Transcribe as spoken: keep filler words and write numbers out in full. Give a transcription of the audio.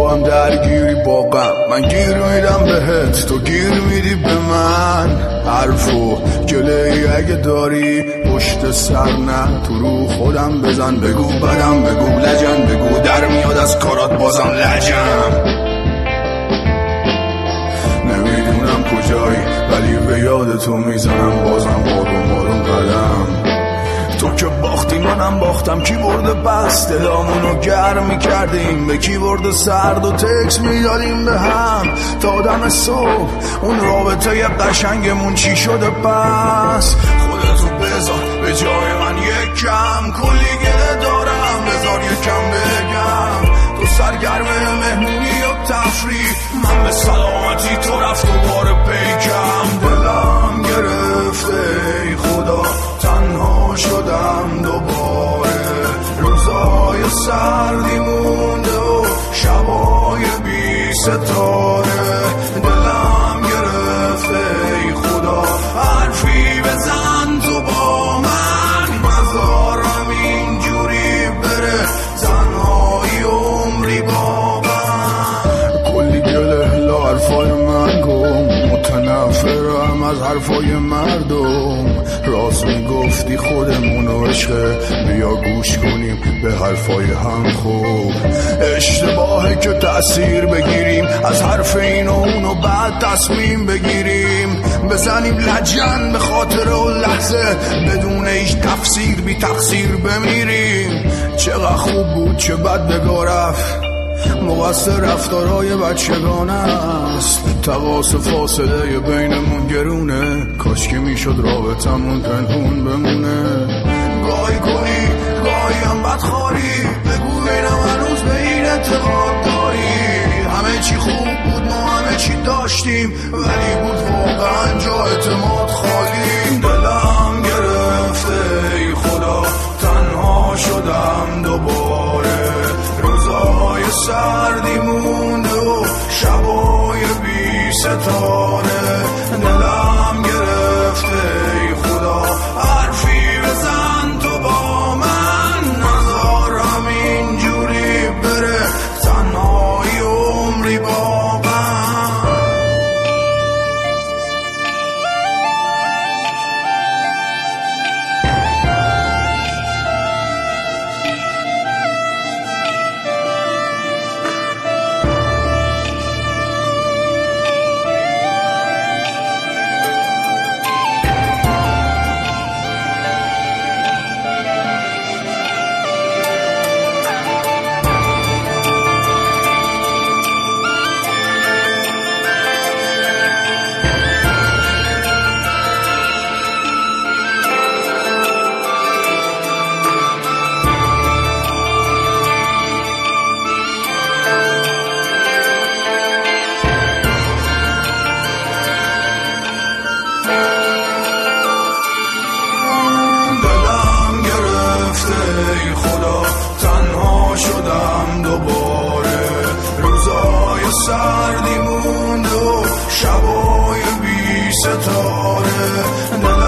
با هم درگیری با غم، من گیر میدم بهت تو گیر میدی به من. حرف و گله ای اگه داری پشت سر نه تو رو خودم بزن، بگو بدم بگو لجن، بگو در میاد از کارات بازم لجم. نمیدونم کجایی ولی به یاد تو میزنم بازم آروم آروم قدم. تو که باختی منم باختم، کی برده پس دلامونو گرم میکردیم، به کی برده سرد و تکس میدادیم به هم تا دم صبح. اون رابطه ی قشنگمون چی شده پس؟ خودتو بذار به جای من یک کم، کلی گله دارم بذار یک کم بگم. تو سرگرم مهمونی و تفریح، من به سلامتی تو رفت دوباره پیکم. دلم گرفته ای خدا تنها شدم دوباره، روزای سردی مونده و شبای بی ستاره. دلم گرفته ای خدا حرفی بزن تو با من، مزارم اینجوری بره تنهایی عمری با من. کلی گله لا حرفای من گم، متنفرم از حرفای مردم. راست میگفتی خودمونو عشقه، بیا گوش کنیم به حرفای هم خوب. اشتباهه که تأثیر بگیریم از حرف این و اونو بعد تصمیم بگیریم، بزنیم لجن به خاطر و لحظه بدون هیچ تفسیر بی تقصیر بمیریم. چقدر خوب بود چه بد بگا رفت، مقصر رفتارهای بچگانه است. تقاس فاصله بینمون گرونه، کاش که میشد رابطمون پنهون بمونه. گاهی کنی گاهی هم بدخواری، بگو بینم هنوز به این اعتقاد داری. همه چی خوب بود ما همه چی داشتیم، ولی بود واقعا جا اعتماد خالی. دلم گرفته ای خدا تنها شدم دوباره، روزای سردی مونده و شبای بی ستاره. دلم گرفته ای خدا حرفی بزن تو با من، نذارم اینجوری بره تنهایی عمری با من. ای خدا تنها شدم دوباره، روزای سردی مونده و شبای بی ستاره.